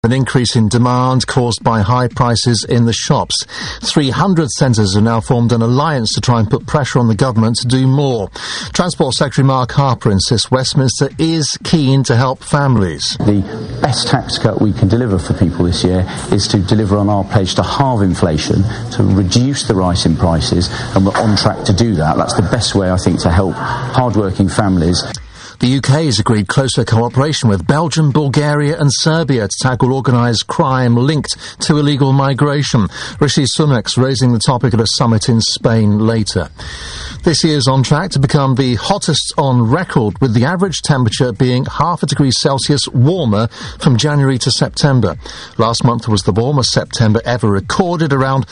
An increase in demand caused by high prices in the shops. 300 centres have now formed an alliance to try and put pressure on the government to do more. Transport Secretary Mark Harper insists Westminster is keen to help families. The best tax cut we can deliver for people this year is to deliver on our pledge to halve inflation, to reduce the rise in prices, and we're on track to do that. That's the best way, I think, to help hard-working families. The UK has agreed closer cooperation with Belgium, Bulgaria and Serbia to tackle organised crime linked to illegal migration. Rishi Sunak's raising the topic at a summit in Spain later. This year's on track to become the hottest on record, with the average temperature being 0.5 degrees Celsius warmer from January to September. Last month was the warmest September ever recorded, around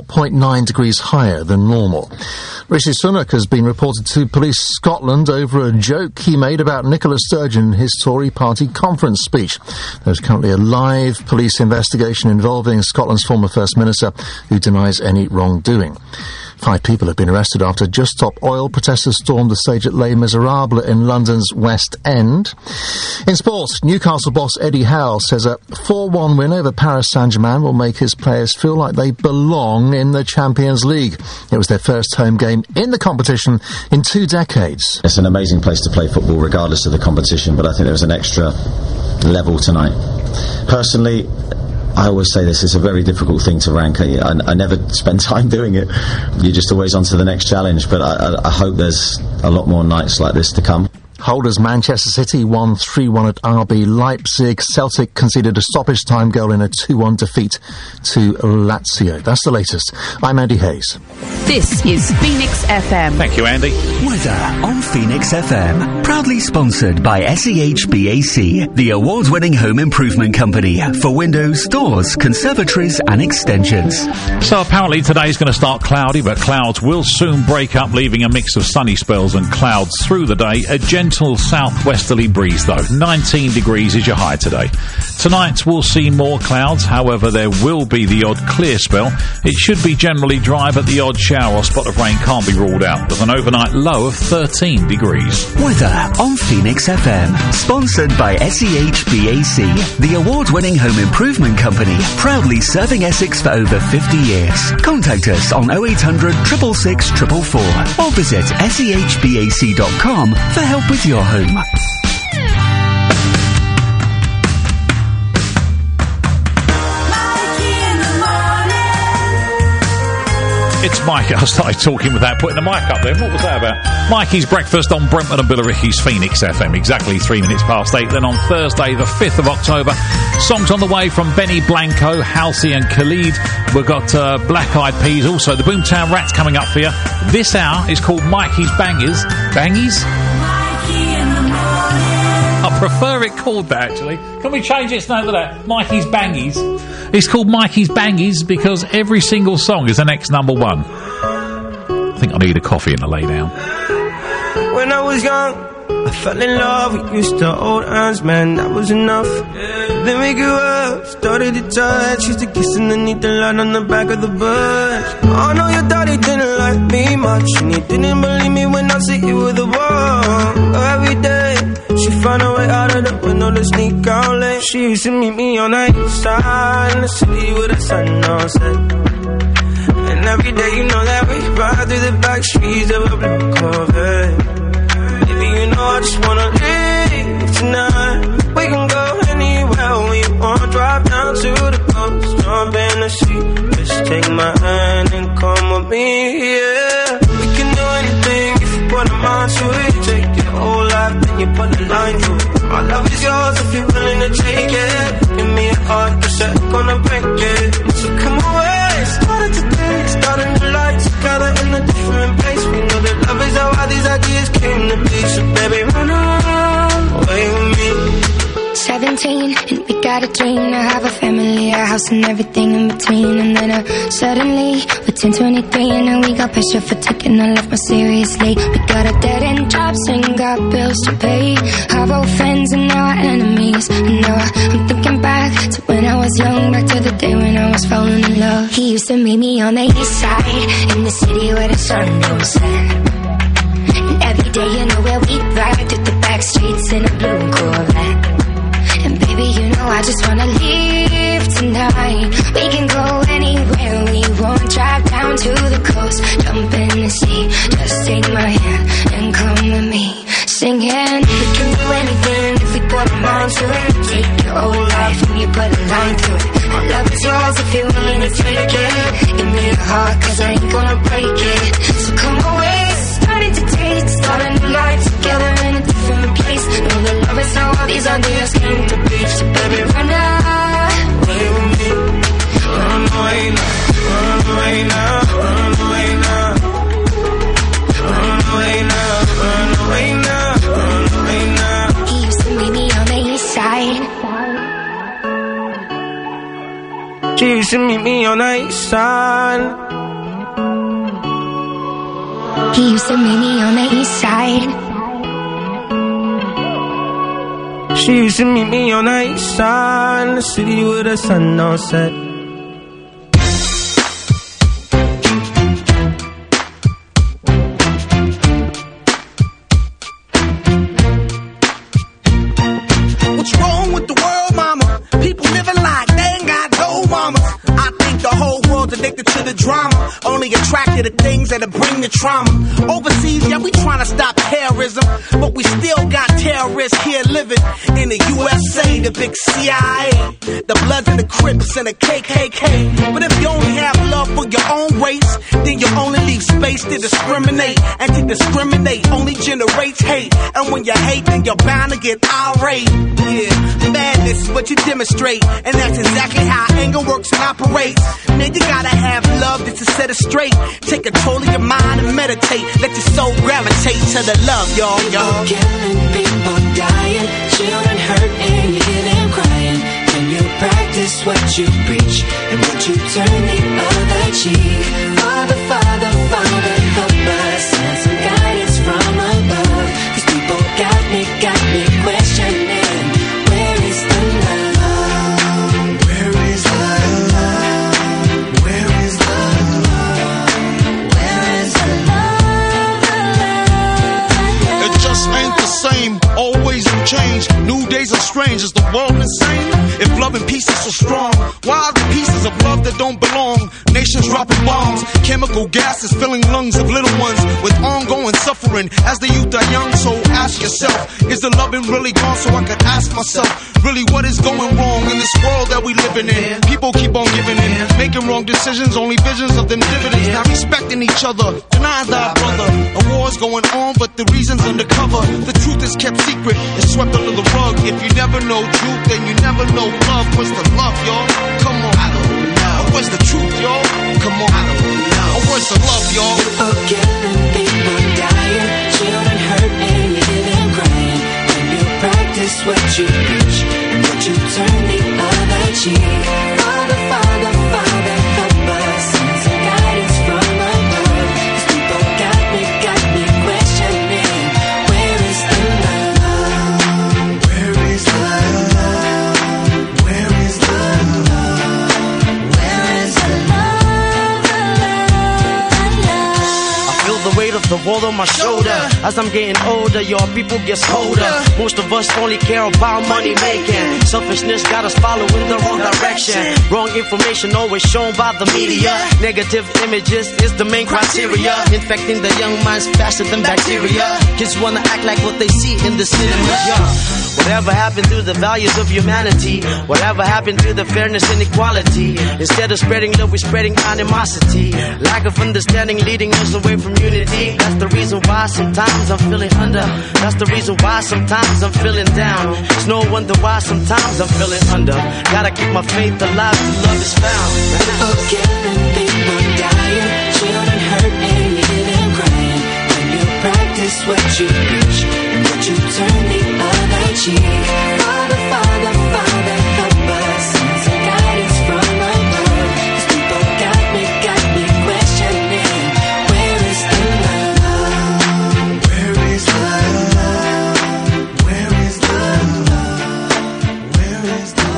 0.9 degrees higher than normal. Rishi Sunak has been reported to police Scotland over a joke he made about Nicola Sturgeon in his Tory party conference speech. There's currently a live police investigation involving Scotland's former First Minister, who denies any wrongdoing. 5 people have been arrested after Just Stop Oil protesters stormed the stage at Les Miserables in London's West End. In sport, Newcastle boss Eddie Howe says a 4-1 win over Paris Saint-Germain will make his players feel like they belong in the Champions League. It was their first home game in the competition in 2 decades. It's an amazing place to play football regardless of the competition, but I think there was an extra level tonight. Personally, I always say this, it's a very difficult thing to rank. I never spend time doing it. You're just always on to the next challenge, but I hope there's a lot more nights like this to come. Holders Manchester City won 3-1 at RB Leipzig. Celtic conceded a stoppage time goal in a 2-1 defeat to Lazio. That's the latest. I'm Andy Hayes. This is Phoenix FM. Thank you, Andy. Weather on Phoenix FM. Proudly sponsored by SEHBAC, the award-winning home improvement company for windows, doors, conservatories and extensions. So apparently today's going to start cloudy, but clouds will soon break up, leaving a mix of sunny spells and clouds through the day. A gentle southwesterly breeze, though. 19 degrees is your high today. Tonight we'll see more clouds, however there will be the odd clear spell. It should be generally dry, but the odd shower or spot of rain can't be ruled out, with an overnight low of 13 degrees. Weather on Phoenix FM, sponsored by SEHBAC, the award-winning home improvement company, proudly serving Essex for over 50 years. Contact us on 0800 666 444 or visit sehbac.com for help with your home. It's Mike. I started talking without putting the mic up then. What was that about? Mikey's Breakfast on Brentford and Billericay's Phoenix FM. Exactly 3 minutes past 8. Then on Thursday, the 5th of October, songs on the way from Benny Blanco, Halsey and Khalid. We've got Black Eyed Peas. Also, the Boomtown Rats coming up for you. This hour is called Mikey's Bangers. Bangies? I prefer it called that, actually. Can we change its name to that? Mikey's Bangies. It's called Mikey's Bangies because every single song is the next number one. I think I need a coffee and a lay down. When I was young, I fell in love. We used to hold hands, man, that was enough. Then we grew up, started to touch. Used to kiss underneath the light on the back of the bus. I know your daddy didn't like me much, and he didn't believe me when I said you were the one. Every day she found a way out of the window to sneak out late. She used to meet me on the east side in the city with the sun on set. And every day you know that we ride through the back streets of a blue Corvette. Baby, you know I just wanna leave tonight. We can go anywhere we want. Drive down to the coast, jump in the sea. Just take my hand and come with me, yeah. We can do anything if you put a mind to it. Take your whole life, then you put the line through it. My love is yours if you're willing to take it. Give me a heart, cause I'm gonna break it. So come away, started today, starting the lights together in a different place. We know that love is how all these ideas came to be. So baby, run away with me. 17, and we got a dream to have a family, a house and everything in between. And then suddenly, we're 10, 23, and now we got pressure for taking our life more seriously. We got a dead-end jobs and got bills to pay. Our old friends and now our enemies. And now I'm thinking back to when I was young, back to the day when I was falling in love. He used to meet me on the east side, in the city where the sun don't set. And every day, you know where we ride through the back streets in a blue Corvette. And Baby, you know I just wanna leave tonight. We can go anywhere we want. Drive down to the coast, jump in the sea. Just take my hand and come with me. Singing, we can do anything if we put our mind to it. Take your whole life and you put a line through it. My love is yours if you're willing to take it. Give me your heart, cause I ain't gonna break it. So come away, starting to taste. Start a new life together in a different place. Know that love is how all these ideas came to be. So baby, run away with me. Run away now, run away now, run away now. Run away now, run away now, run away now. He used to meet me on the east side. She used to meet me on the east side. He used to meet me on the east side. She used to meet me on the east side, in the city with the sun on set. What's wrong with the world, mama? People living like they ain't got no mamas. I think the whole world's addicted to the drama, only attracted to things that'll bring the trauma. Overseas, yeah, we trying to stop terrorism, but we still got terrorists here living in the USA, the big CIA, the Bloods and the Crips and the KKK. But if you only have love for your own race, then you only leave space to discriminate, and to discriminate only generates hate. And when you hate, then you're bound to get irate. Yeah, madness is what you demonstrate, and that's exactly how anger works and operates. Man, you gotta have love just to set it straight. Take control of your mind and meditate. Let your soul gravitate to the love, y'all. People killing, people dying, children hurt and you hear them crying. Can you practice what you preach, and would you turn the other cheek? Father, Father, Father, help us, and some guidance from above. These people got me questioning, where is the love? Where is the love? Where is the love? Where is the love? It just ain't the same, always in change. New days are strange, is the world insane? If love and peace is so strong, why are the pieces of love that don't belong? Nations dropping bombs, chemical gases filling lungs of little ones with ongoing suffering as the youth are young. So ask yourself, is the loving really gone? So I could ask myself, really what is going wrong in this world that we living in? People keep on giving in, making wrong decisions, only visions of them dividends. Not respecting each other, denying thy brother. A war's going on, but the reason's undercover. The truth is kept secret, it's swept under the rug. If you never know truth, then you never know love. Where's the love, y'all? Come on, I don't know. Where's the truth, y'all? Come on, I don't know. Where's the love, y'all? People killing, people dying, children hurt and you hear them crying. When you practice what you preach, and would you turn the other cheek? Father, Father, Father, help us, and some guidance from above. These people got me questioning, where is the love? Where is the love? Where is the love? Where is the love? I feel the weight of the world on my shoulder. As I'm getting older, your people get colder. Most of us only care about money making. Selfishness got us following the wrong direction. Wrong information always shown by the media. Negative images is the main criteria, infecting the young minds faster than bacteria. Kids wanna act like what they see in the cinema. Whatever happened to the values of humanity? Whatever happened to the fairness and equality? Instead of spreading love, we're spreading animosity. Lack of understanding leading us away from unity. That's the reason why sometimes I'm feeling under. That's the reason why sometimes I'm feeling down. It's no wonder why sometimes I'm feeling under. Gotta keep my faith alive till love is found. People killing, people dying, children hurt and you hear them crying. When you practice what you preach, and would you turn the other cheek? Father, Father, Father, help us, and some guidance from above. These people got me questioning, where is the love? Where is the love? Where is the love? Where is the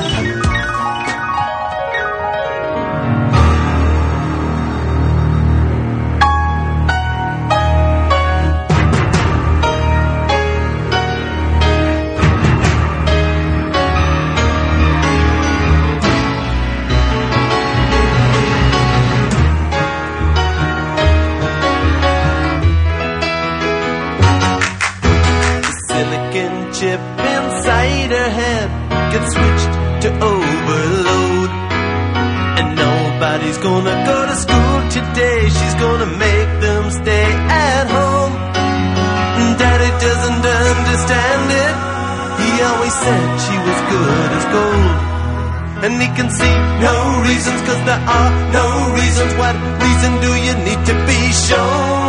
nobody's gonna go to school today. She's gonna make them stay at home. Daddy doesn't understand it. He always said she was good as gold. And he can see no reasons, 'cause there are no reasons. What reason do you need to be shown?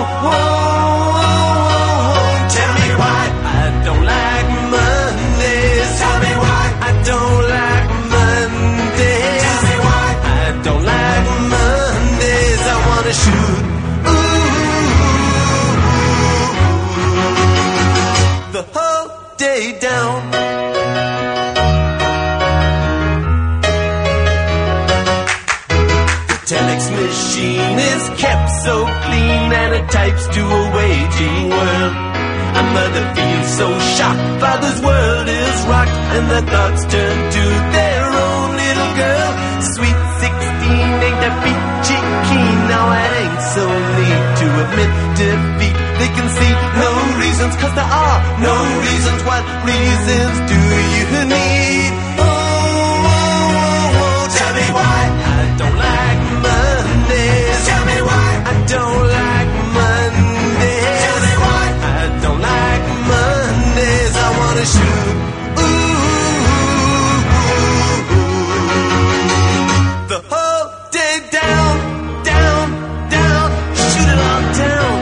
Tell me why I don't like Mondays. Tell me why I don't like Mondays. Tell me why I don't like Mondays. I wanna shoot the whole day down. Telex machine is kept so clean and it types to a waging world. A mother feels so shocked, father's world is rocked, and their thoughts turn to their own little girl. Sweet 16 ain't that peachy keen. Now it ain't so neat to admit defeat. They can see no reasons, 'cause there are no reasons. What reasons do you need? Tell me why I don't like Mondays. Tell me why I don't like Mondays. Tell me why I don't like Mondays. I wanna shoot the whole day down, down, down. Shoot it all down.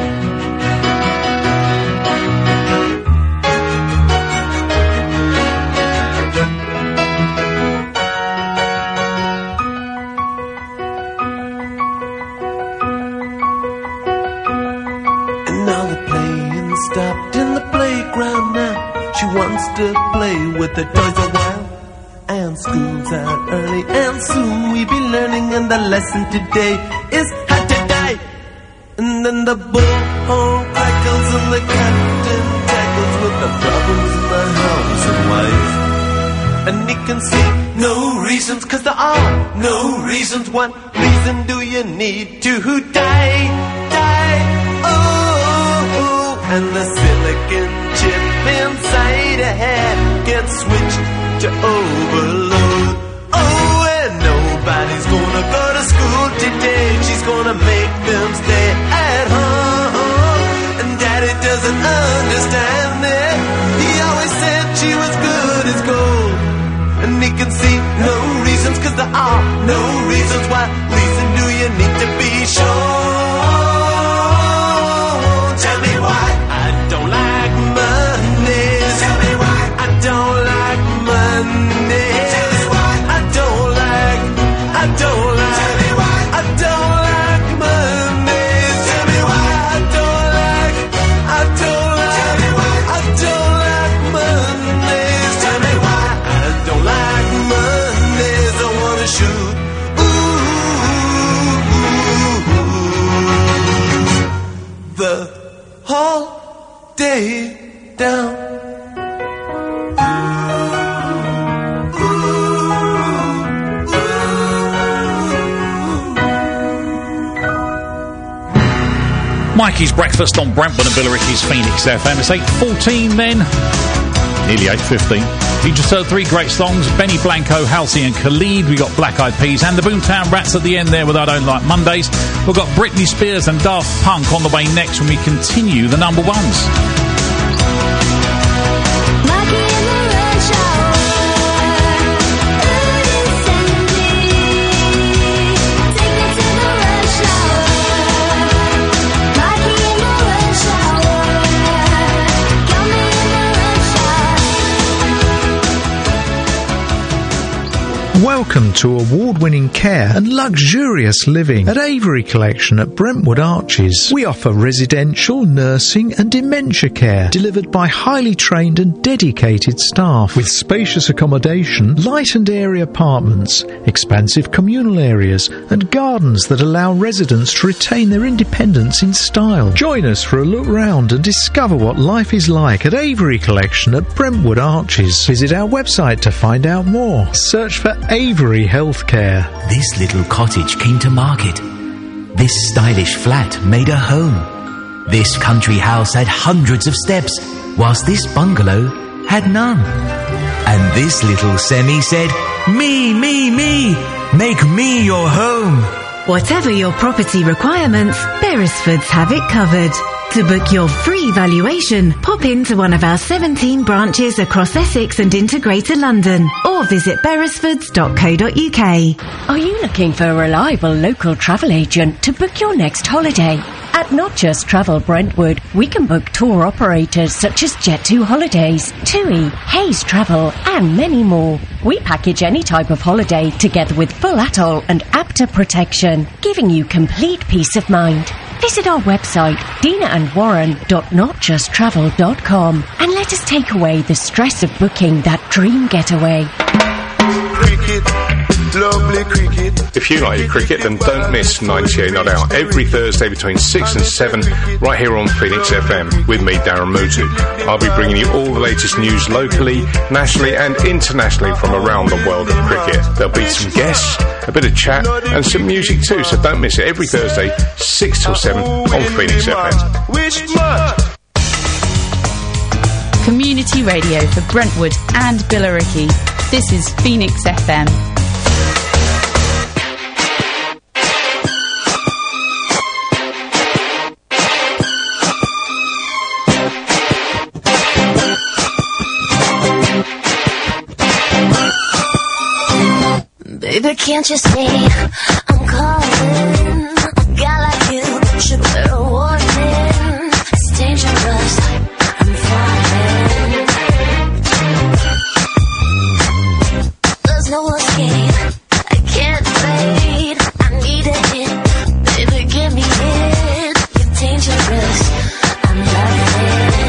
Stopped in the playground now. She wants to play with the toys a while. And school's out early and soon we be learning, and the lesson today is how to die. And then the bullhorn crackles and the captain tackles with the problems in the house and wife. And he can see no reasons, 'cause there are no reasons. What reason do you need to die? Die, oh. And the silicon chip inside her head gets switched to overload. Oh, and nobody's gonna go to school today. She's gonna make them stay at home. And Daddy doesn't understand it. He always said she was good as gold. And he can see no reasons, 'cause there are no reasons. What reason do you need to be sure? Tell me why I don't like Mondays. Tell me why I don't like Mondays. Tell me why I don't like Tell me why I don't like Mondays. Tell me why I don't like Tell me why I don't like Mondays. Tell me why I don't like Mondays. I wanna shoot the whole day down. Mikey's Breakfast on Brentwood and Billericay's Phoenix FM. It's 8:14 then. Nearly 8:15. You just heard three great songs. Benny Blanco, Halsey and Khalid. We got Black Eyed Peas and the Boomtown Rats at the end there with I Don't Like Mondays. We've got Britney Spears and Daft Punk on the way next when we continue the number ones. Welcome to award-winning care and luxurious living at Avery Collection at Brentwood Arches. We offer residential, nursing and dementia care delivered by highly trained and dedicated staff with spacious accommodation, light and airy apartments, expansive communal areas and gardens that allow residents to retain their independence in style. Join us for a look round and discover what life is like at Avery Collection at Brentwood Arches. Visit our website to find out more. Search for Avery Healthcare. This little cottage came to market. This stylish flat made a home. This country house had hundreds of steps, whilst this bungalow had none. And this little semi said, me, make me your home. Whatever your property requirements, Beresfords have it covered. To book your free valuation, pop into one of our 17 branches across Essex and into Greater London, or visit beresfords.co.uk. Are you looking for a reliable local travel agent to book your next holiday? At Not Just Travel Brentwood, we can book tour operators such as Jet2 Holidays, TUI, Hayes Travel, and many more. We package any type of holiday together with full atoll and APTA protection, giving you complete peace of mind. Visit our website, dinaandwarren.notjusttravel.com, and let us take away the stress of booking that dream getaway. Cricket, lovely cricket. If you like your cricket, then don't miss 98 Not Out every Thursday between 6 and 7, right here on Phoenix FM, with me, Darren Mutu. I'll be bringing you all the latest news locally, nationally and internationally from around the world of cricket. There'll be some guests, a bit of chat and some music too, so don't miss it every Thursday, 6 till 7 on Phoenix FM. Community radio for Brentwood and Billericay. This is Phoenix FM. Baby, can't you see I'm calling? A guy like you should wear a warning. It's dangerous, I'm falling. There's no escape, I can't wait. I need a hit, baby, give me it. You're dangerous, I'm loving it.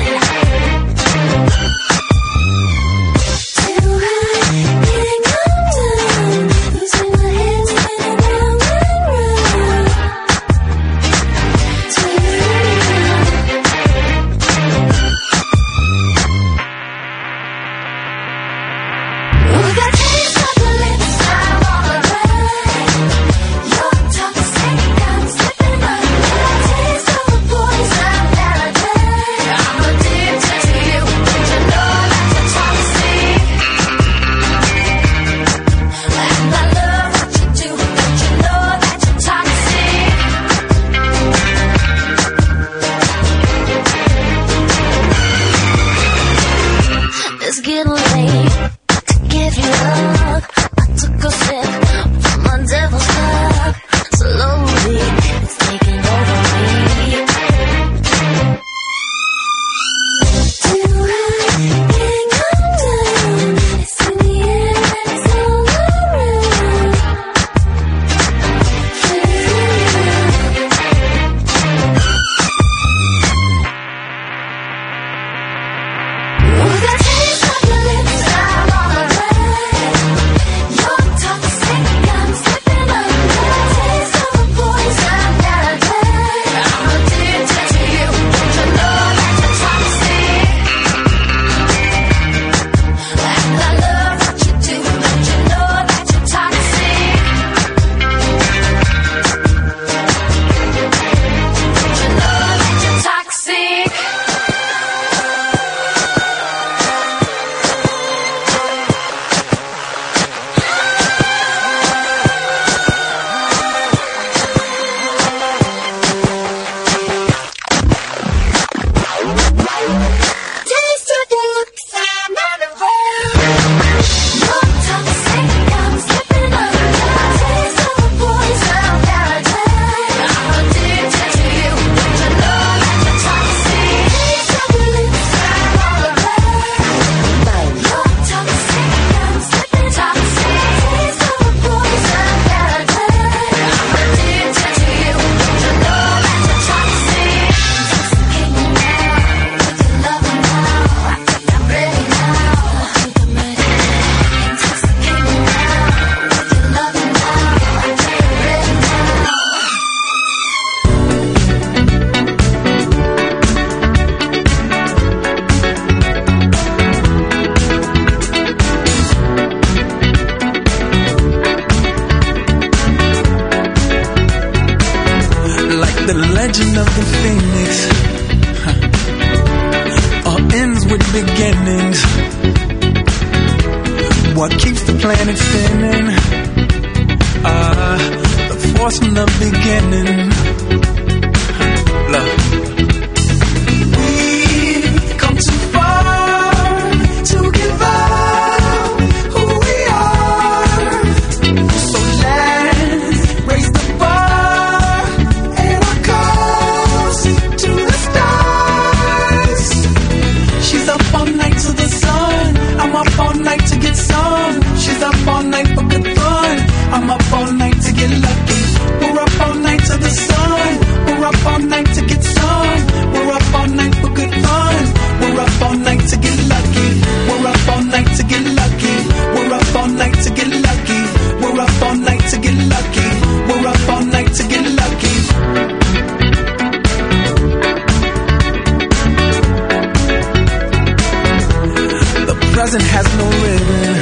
legend of the phoenix all ends with beginnings. What keeps the planet spinning? The force from the beginning. Look. We've come too far to give up who we are. So let's raise the bar and our cause to the stars. She's up all night to the sun. I'm up all night to get some. She's up all night for good fun. I'm up all night to get lucky. We're up all night to the sun. We're up all night to get some. We're up all night for good fun. We're up all night to get lucky. We're up all night to get lucky. We're up all night to get lucky. We're up all night to get lucky. We're up all night to get lucky. The present has no ribbon.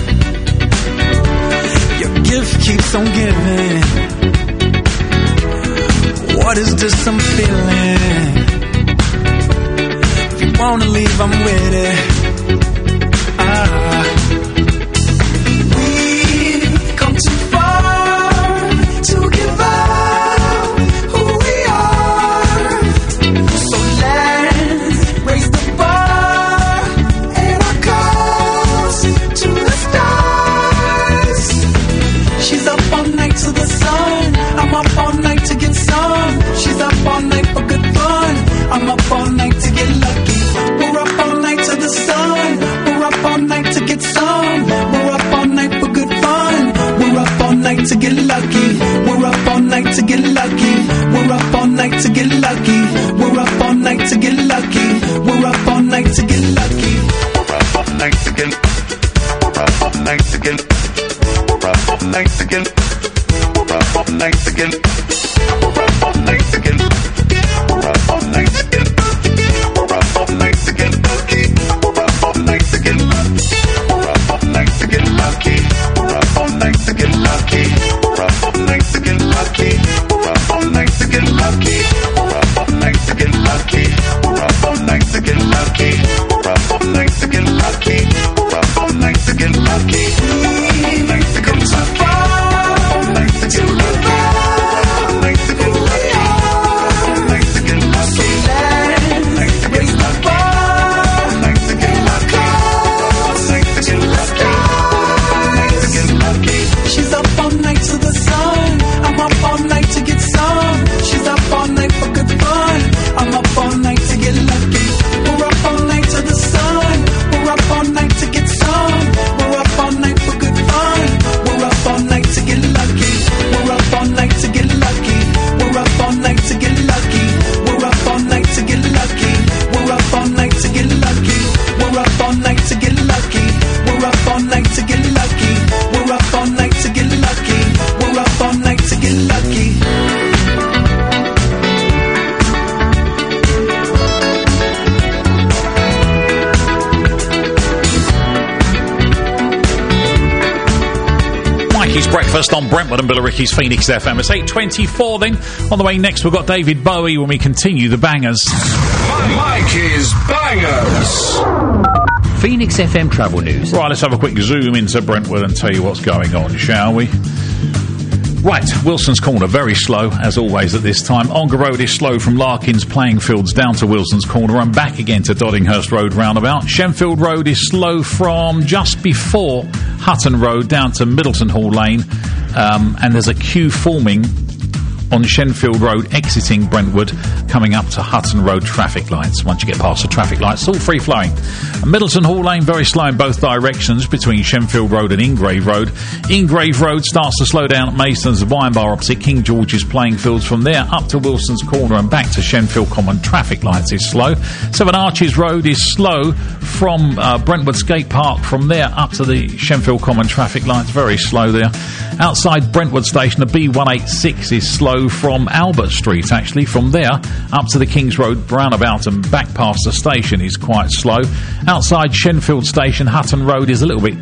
Your gift keeps on giving. What is this I'm feeling? If you wanna leave, I'm with it. We've come too far to give up who we are. So let's raise the bar and our cause to the stars. She's up all night to the sun. I'm up all night to get some. She's up all night for good fun. I'm up all night to get lucky. We're up all night to the sun. We're up all night to get some. We're up all night for good fun. We're up all night to get lucky. We're up all night to get lucky. We're up all night to get lucky. We're up all night to get lucky. We're up all night to get lucky. We're up all night to get. We're up all night to get. We're up all night to get. We're up all night to get. We're up all night to get. We're up all night to get. We're up all night to get lucky. We're up all night to get lucky. We're up all night to get lucky. We're up all night to get lucky. We're up all night to get lucky. We're up all night to get lucky. We're up all night to get lucky. We're up all night to get lucky. We're up all night to get lucky. We're up all night to get lucky. We're up all night to get lucky. Breakfast on Brentwood and Billericay's Phoenix FM. It's 8:24 then. On the way next, we've got David Bowie when we continue the bangers. Mikey's Bangers. Phoenix FM travel news. Right, let's have a quick zoom into Brentwood and tell you what's going on, shall we? Right, Wilson's Corner, very slow, as always at this time. Ongar Road is slow from Larkins Playing Fields down to Wilson's Corner and back again to Doddinghurst Road roundabout. Shenfield Road is slow from just before Hutton Road down to Middleton Hall Lane, and there's a queue forming on Shenfield Road exiting Brentwood, coming up to Hutton Road traffic lights. Once you get past the traffic lights, it's all free-flowing. Middleton Hall Lane, very slow in both directions between Shenfield Road and Ingrave Road. Ingrave Road starts to slow down at Mason's Wine Bar opposite King George's Playing Fields. From there up to Wilson's Corner and back to Shenfield Common traffic lights is slow. Seven Arches Road is slow from Brentwood Skate Park. From there up to the Shenfield Common traffic lights, very slow there. Outside Brentwood Station, the B186 is slow from Albert Street, actually. From there up to the Kings Road roundabout and back past the station is quite slow. Outside Shenfield Station, Hutton Road is a little bit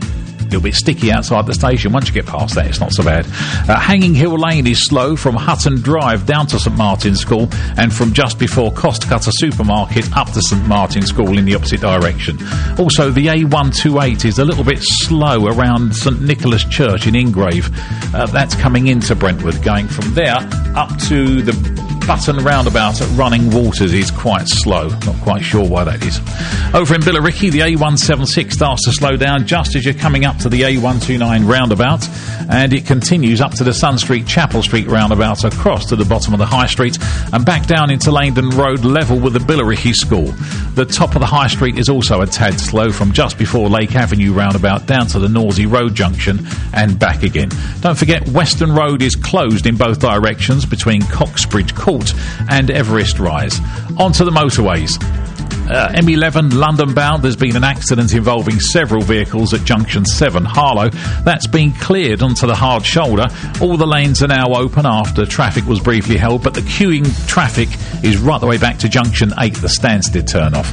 little bit sticky outside the station. Once you get past that, it's not so bad. Hanging Hill Lane is slow from Hutton Drive down to St Martin's School, and from just before Costcutter Supermarket up to St Martin's School in the opposite direction. Also, the A128 is a little bit slow around St Nicholas Church in Ingrave. That's coming into Brentwood. Going from there up to the Button roundabout at Running Waters is quite slow. Not quite sure why that is. Over in Billericay, the A176 starts to slow down just as you're coming up to the A129 roundabout, and it continues up to the Sun Street Chapel Street roundabout, across to the bottom of the High Street and back down into Langdon Road, level with the Billericay School. The top of the High Street is also a tad slow from just before Lake Avenue roundabout down to the Norsey Road junction and back again. Don't forget, Western Road is closed in both directions between Coxbridge Court and Everest Rise. Onto the motorways. M11 London bound, there's been an accident involving several vehicles at junction 7 Harlow. That's been cleared onto the hard shoulder. All the lanes are now open after traffic was briefly held, but the queuing traffic is right the way back to junction 8, the Stansted turn-off.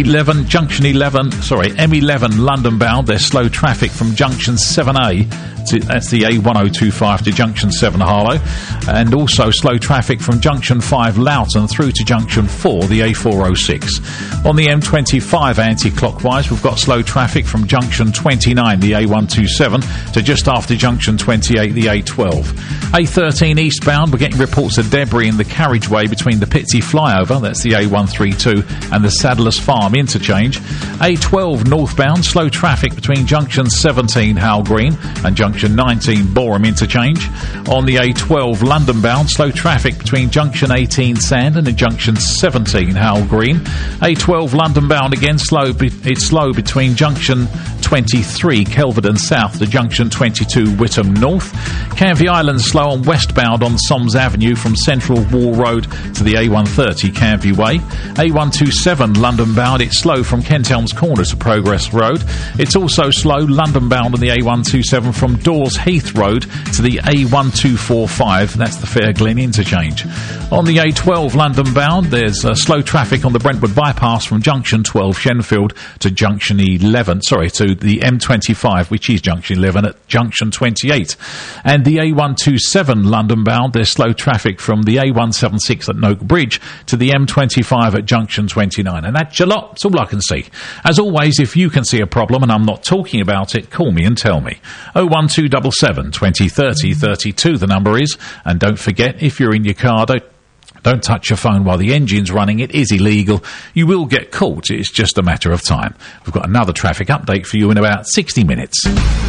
M11 London bound, there's slow traffic from junction 7A, that's the A1025 to junction 7 Harlow, and also slow traffic from junction 5 Loughton through to junction 4, the A406. On the M25 anti-clockwise, we've got slow traffic from junction 29, the A127, to just after junction 28, the A12. A13 eastbound, we're getting reports of debris in the carriageway between the Pitsea flyover, that's the A132, and the Saddlers Farm interchange. A12 northbound, slow traffic between junction 17 Howell Green and junction 19 Boreham interchange. On the A12 London bound, slow traffic between junction 18 Sandon and junction 17 Howell Green. A12 London bound again, it's slow between junction 23 Kelvedon South to junction 22 Whittam North. Canvey Island slow on westbound on Soms Avenue from Central Wall Road to the A130 Canvey Way. A127 London bound, it's slow from Kent Elms Corner to Progress Road. It's also slow London bound on the A127 from Dawes Heath Road to the A1245, that's the Fair Glen interchange. On the A12 London bound, there's slow traffic on the Brentwood bypass from junction 12 Shenfield to junction 11, to the M25, which is junction 11 at junction 28. And the A127 London bound, there's slow traffic from the A176 at Noak Bridge to the M25 at junction 29. And that's a lot. That's all I can see. As always, if you can see a problem and I'm not talking about it, call me and tell me. 01277 20 30 32 the number is. And don't forget, if you're in your car, don't touch your phone while the engine's running. It is illegal. You will get caught. It's just a matter of time. We've got another traffic update for you in about 60 minutes.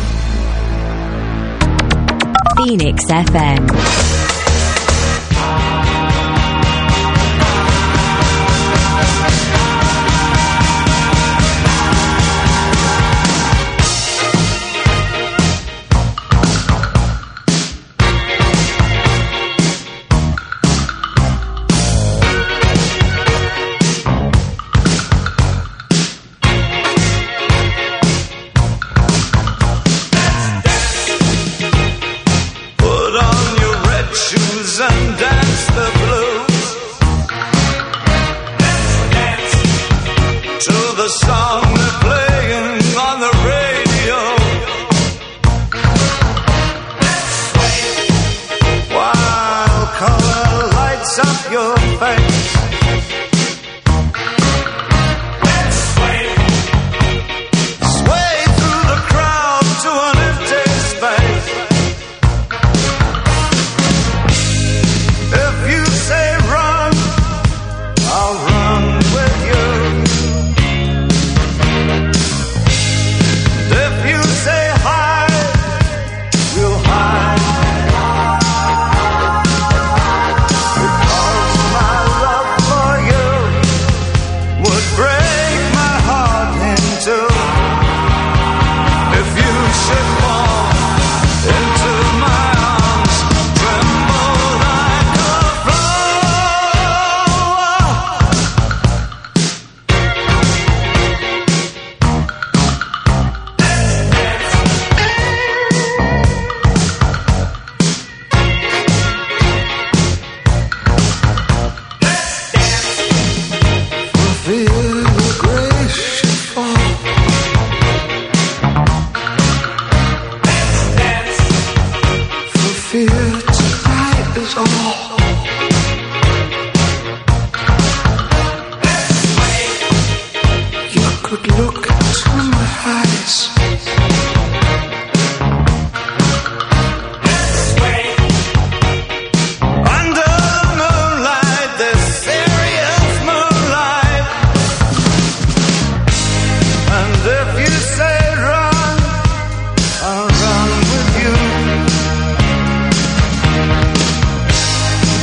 Phoenix FM. here tonight is all. You could look into my eyes. Under the moonlight, this serious moonlight. And if you say run, I'll run with you.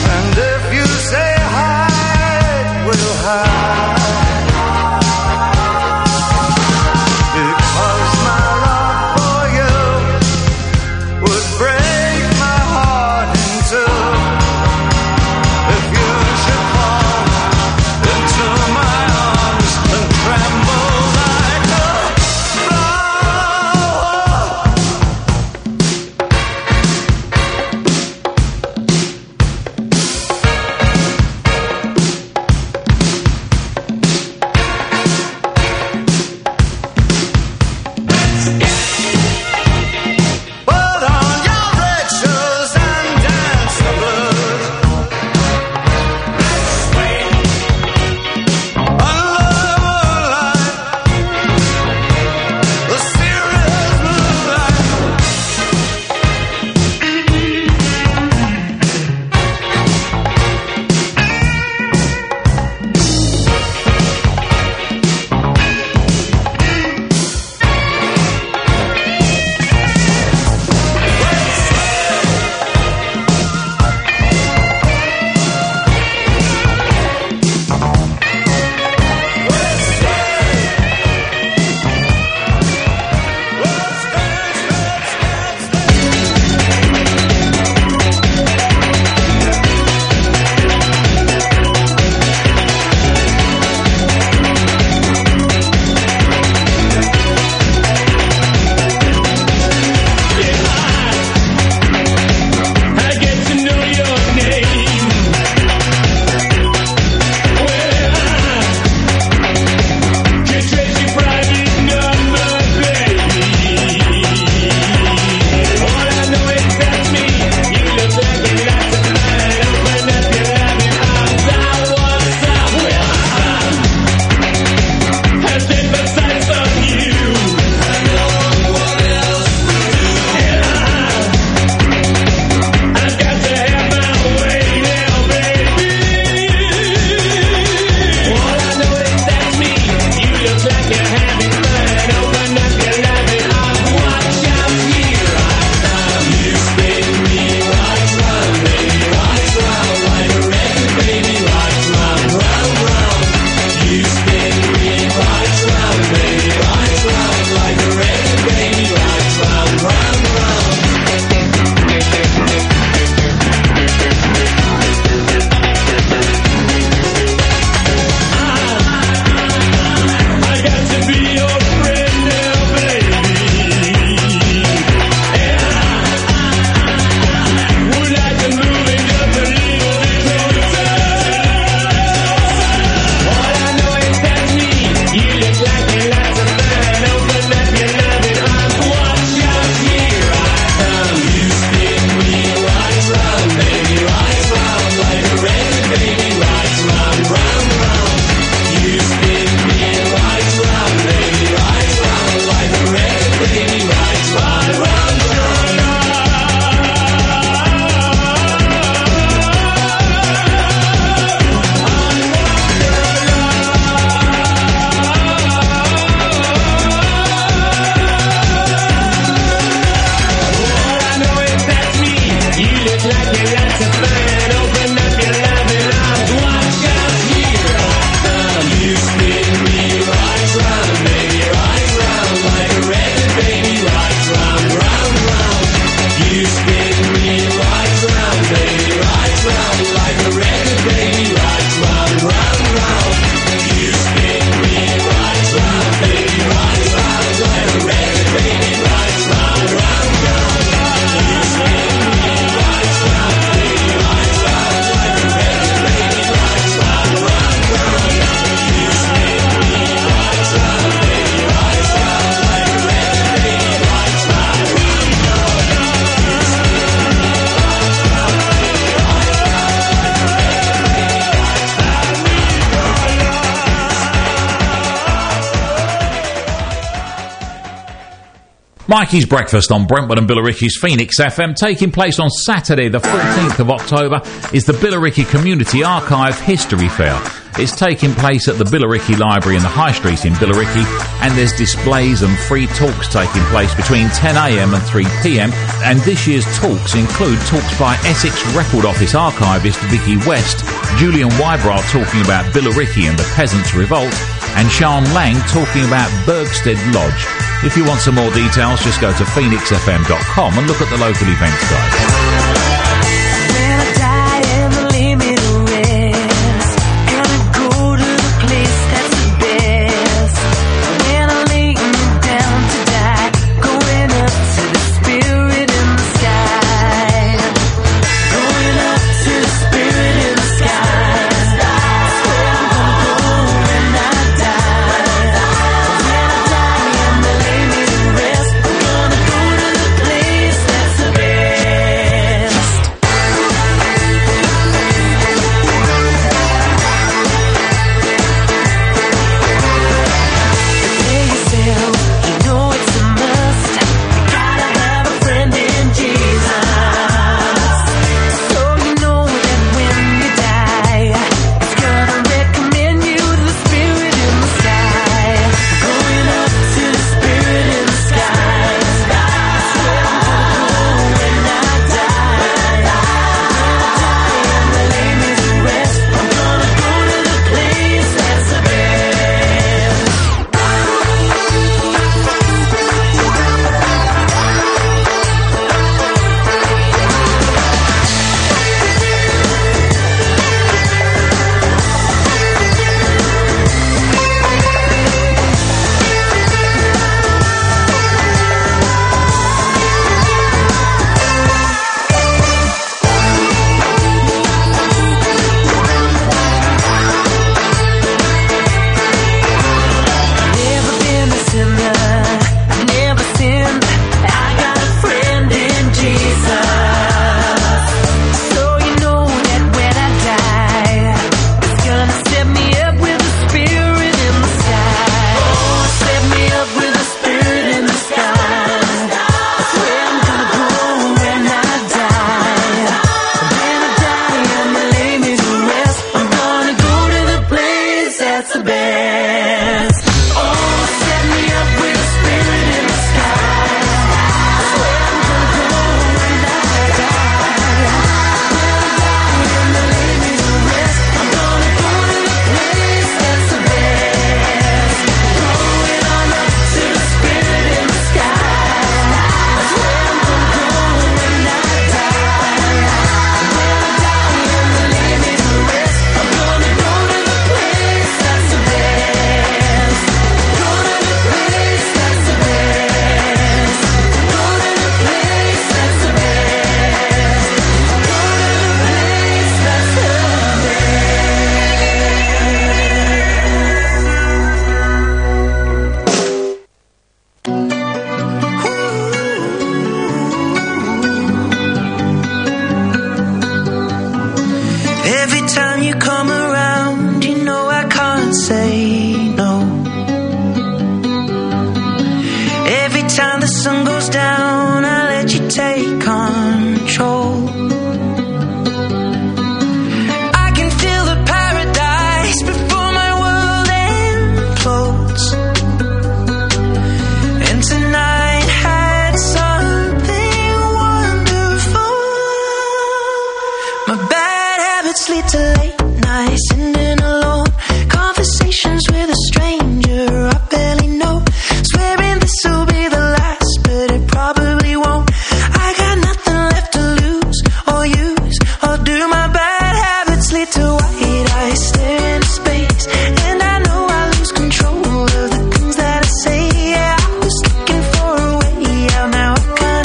Mikey's Breakfast on Brentwood and Billericay's Phoenix FM. Taking place on Saturday the 14th of October is the Billericay Community Archive History Fair. It's taking place at the Billericay Library in the High Street in Billericay, and there's displays and free talks taking place between 10am and 3pm. And this year's talks include talks by Essex Record Office archivist Vicky West, Julian Wybrow talking about Billericay and the Peasants' Revolt, and Sean Lang talking about Bergstead Lodge. If you want some more details, just go to phoenixfm.com and look at the local events guide.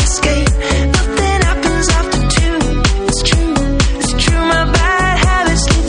It's true, my bad habits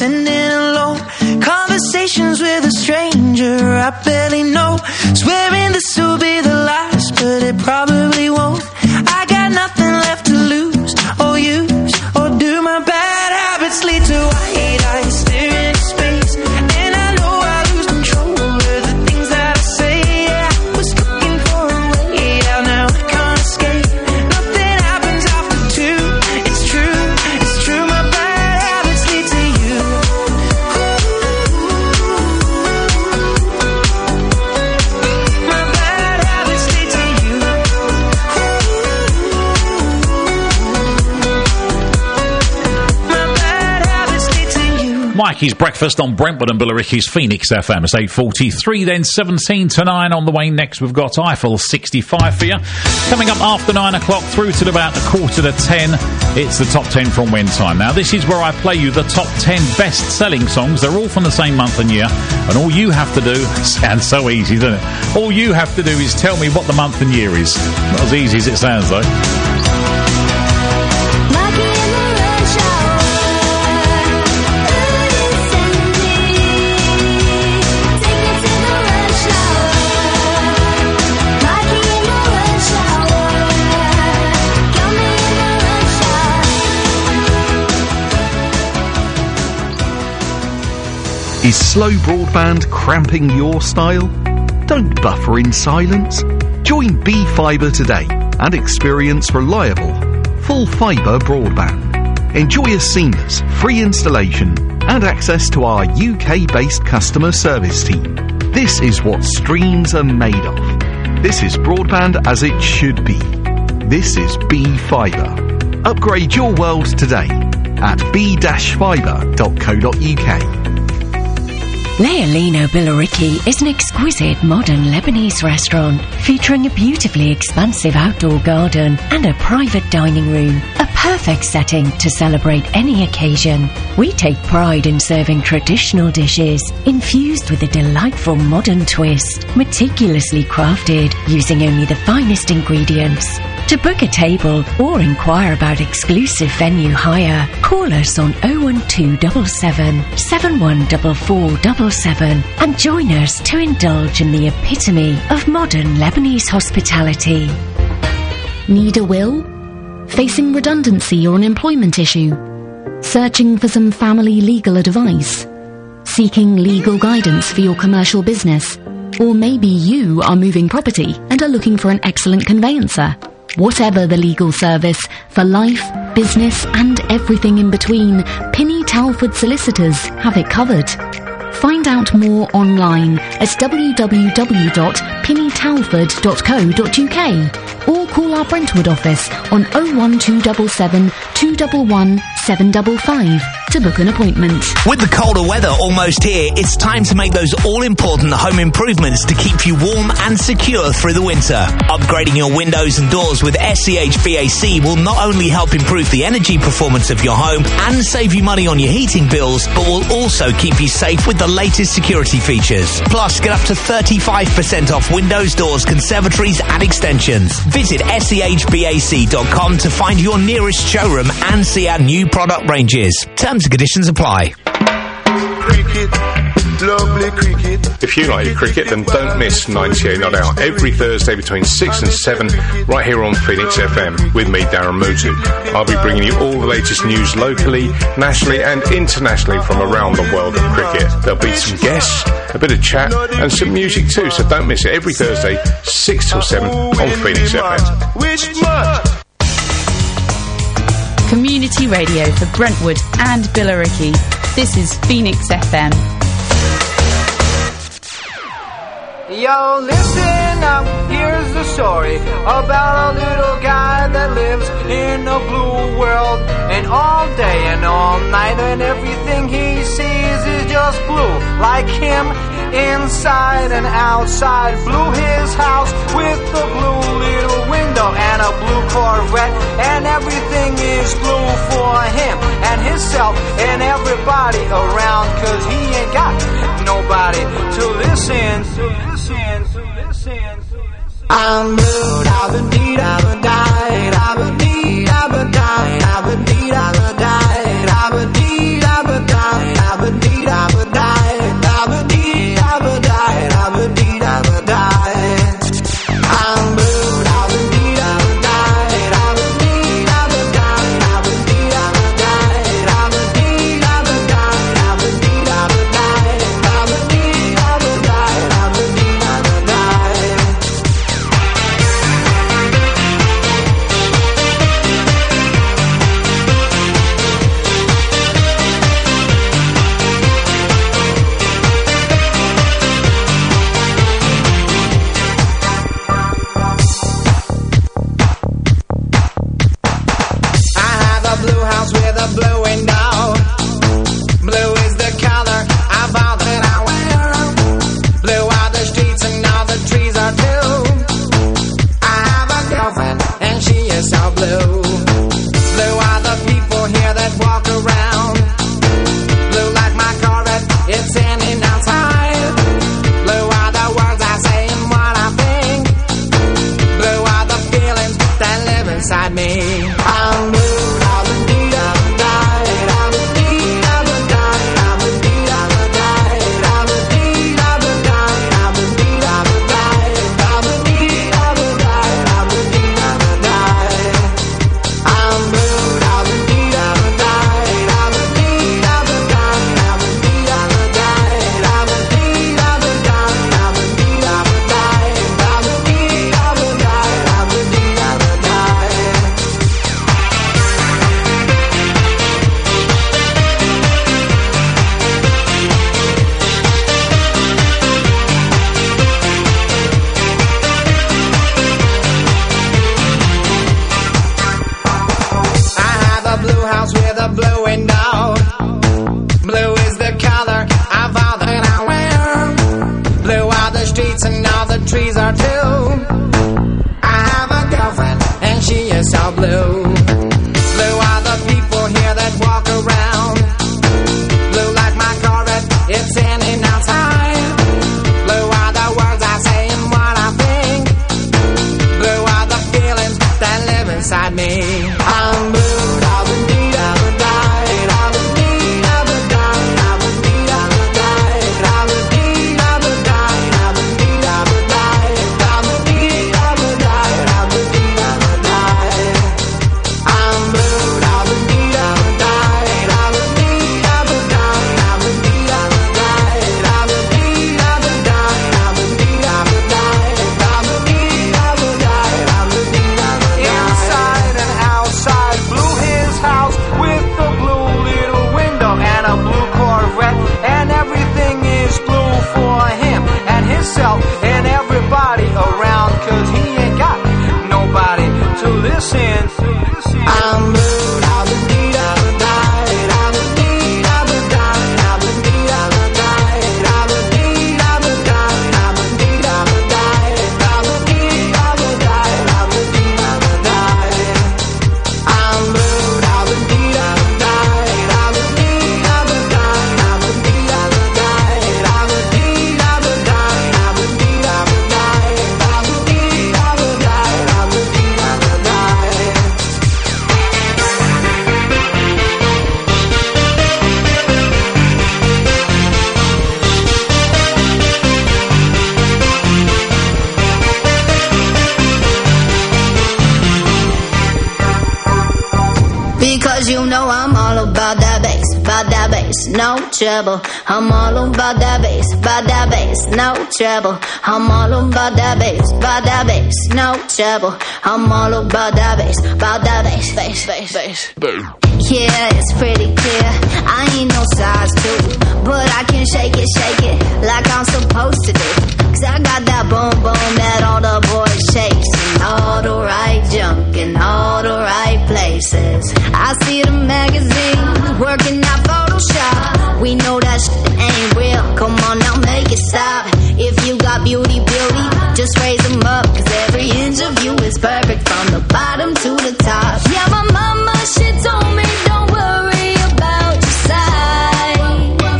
sending alone. Conversations with a stranger I barely know. Swearing this will be the last, but it probably won't. I got nothing left to lose or use, or do my bad habits lead to white eyes staring into space? And I know I lose control of the things that I say. Yeah, I was looking for a way out, now I can't escape. Nothing happens after two. It's true, my bad habits lead to you. My bad habits lead to you. My bad habits lead to you. Mikey's Breakfast on Brentwood and Billericay's Phoenix FM. It's 8:43, then 17 to 9 on the way. Next, we've got Eiffel 65 for you. Coming up after 9 o'clock through to about 9:45, it's the top 10 from When Time. Now, this is where I play you the top 10 best-selling songs. They're all from the same month and year, and all you have to do, sounds so easy, doesn't it? All you have to do is tell me what the month and year is. Not as easy as it sounds, though. Is slow broadband cramping your style? Don't buffer in silence. Join B-Fibre today and experience reliable, full fibre broadband. Enjoy a seamless, free installation and access to our UK-based customer service team. This is what streams are made of. This is broadband as it should be. This is B-Fibre. Upgrade your world today at b-fibre.co.uk. Leolino Billericay is an exquisite modern Lebanese restaurant featuring a beautifully expansive outdoor garden and a private dining room, a perfect setting to celebrate any occasion. We take pride in serving traditional dishes infused with a delightful modern twist, meticulously crafted using only the finest ingredients. To book a table or inquire about exclusive venue hire, call us on 01277 714477 and join us to indulge in the epitome of modern Lebanese hospitality. Need a will? Facing redundancy or an employment issue? Searching for some family legal advice? Seeking legal guidance for your commercial business? Or maybe you are moving property and are looking for an excellent conveyancer? Whatever the legal service, for life, business and everything in between, Pinny Talford Solicitors have it covered. Find out more online at www.pinnytalford.co.uk or call our Brentwood office on 01277 211 755 to book an appointment. With the colder weather almost here, it's time to make those all-important home improvements to keep you warm and secure through the winter. Upgrading your windows and doors with SEH-BAC will not only help improve the energy performance of your home and save you money on your heating bills, but will also keep you safe with the latest security features. Plus, get up to 35% off windows, doors, conservatories and extensions. Visit SEHBAC.com to find your nearest showroom and see our new product ranges. Terms and conditions apply. Cricket, lovely cricket. If you like your cricket, then don't miss 98 Not Out every Thursday between 6 and 7 right here on Phoenix FM with me, Darren Mutu. I'll be bringing you all the latest news locally, nationally and internationally from around the world of cricket. There'll be some guests, a bit of chat and some music too, so don't miss it every Thursday 6 till 7 on Phoenix FM. Which month? Community radio for Brentwood and Billericay. This is Phoenix FM. Yo, listen up, here's the story about a little guy that lives in a blue world. And all day and all night and everything he sees is just blue. Like him, inside and outside. Blew his house with a blue little window and a blue Corvette. And everything is blue for him and himself and everybody around. Cause he ain't got nobody to listen to. I'm blue, I've been deed, I've been died, I've been deed, I've been died, I've been deed, I've been died, I've been deed, I've been died, I've the blue window. Blue is the color of all that I wear. Blue are the streets and all the trees are too. I have a girlfriend and she is so blue. Blue are the people here that walk around. Blue like my Corvette, it's in and outside. Blue are the words I say and what I think. Blue are the feelings that live inside me. I'm blue. And everybody around, 'cause he ain't got nobody to listen. I'm blue. No trouble, I'm all about that bass, no trouble. I'm all about that bass, no trouble. I'm all about that bass, bass. Yeah, it's pretty clear, I ain't no size 2, but I can shake it like I'm supposed to do. 'Cause I got that boom boom that all the boys chase, and all the right junk in all the right places. I see the magazine working out Photoshop. We know that shit ain't real. Come on now, make it stop. If you got beauty, just raise them up. 'Cause every inch of you is perfect from the bottom to the top. Yeah, my mama, she told me don't worry about your size.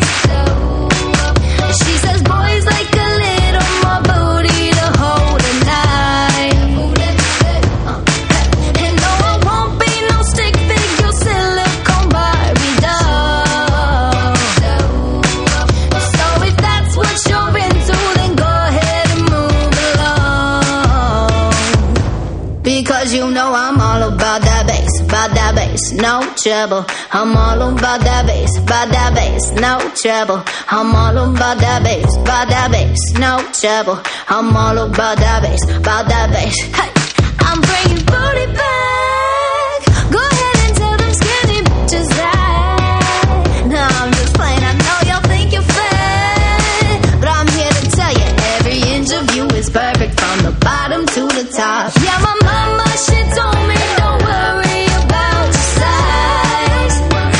She says boys like a little more booty to hold a knife. And no, I won't be no stick figure silicone Barbie doll. So if that's what you're into, then go ahead and move along. Because you know I'm all about that bass, no trouble. I'm all about that bass, no trouble. I'm all about that bass, no trouble. I'm all about that bass, Hey, I'm bringing booty back. Go ahead and tell them skinny bitches that. No, I'm just playing. I know y'all think you're fat, but I'm here to tell you every inch of you is perfect from the bottom to the top. Yeah, my mama, she told me don't worry about your size.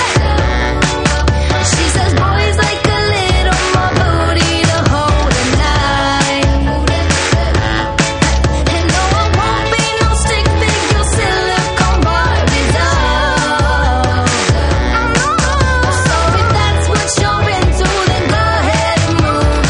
She says boys like a little more booty to hold a knife. And no, I won't be no stick figure silicone Barbie doll. So if that's what you're into, then go ahead and move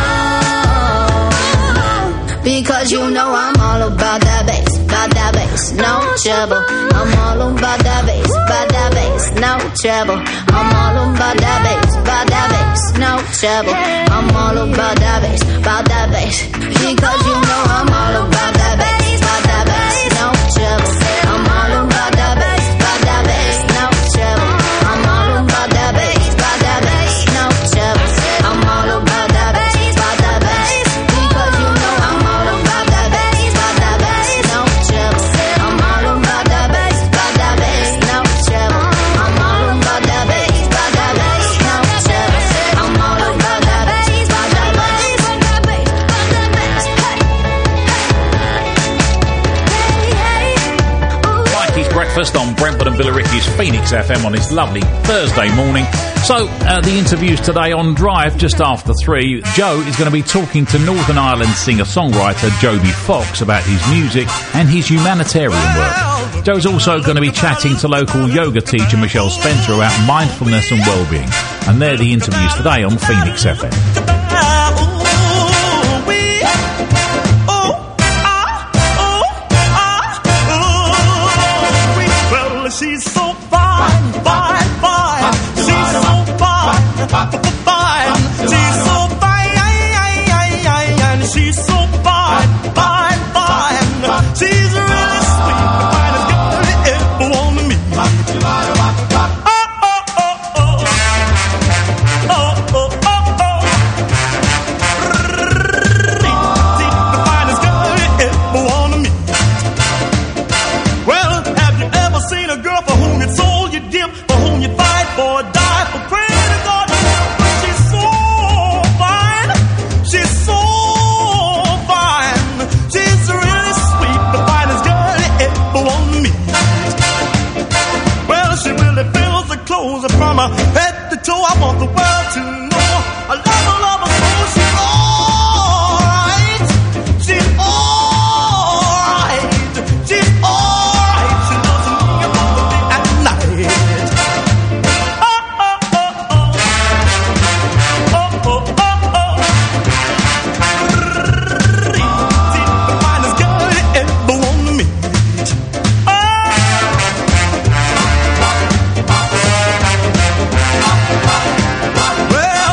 along. Because you know I'm all about that bass, no trouble. I'm all about that bass, no trouble. I'm all about that bass, no trouble. I'm all about that bass, because you know I'm all about that bass, no trouble. I'm all about that bass, no trouble. I'm all about that bass, no trouble. I'm all about that bass, because you know I'm all about that bass, no trouble. I'm all about that bass, no trouble. I'm all about that bass, no trouble. I'm all about that bass, breakfast on Brentford and Billericay's Phoenix FM on this lovely Thursday morning. So, the interviews today on Drive just after 3. Joe is going to be talking to Northern Ireland singer-songwriter Joby Fox about his music and his humanitarian work. Joe's also going to be chatting to local yoga teacher Michelle Spencer about mindfulness and well-being. And they're the interviews today on Phoenix FM. She's so fine, fine, fine. She's so fine, fine. She's so fine, she's so fine, fine, fine. She's really sweet, the finest girl you ever want to meet. The finest girl you ever want to meet. Well, have you ever seen a girl for whom you sold your dip, for whom you fight for, die for, pray to God? She's so fine, she's so fine, she's really sweet, the finest girl you ever want to meet. Well, she really fills the clothes from her head to toe. I want the world to know I love her so. She's alright, she's alright, she's alright. She loves me both the day and night. The finest girl you ever want to meet. Well,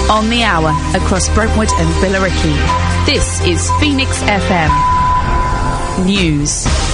On the hour, across Brentwood and Billericay. This is Phoenix FM News.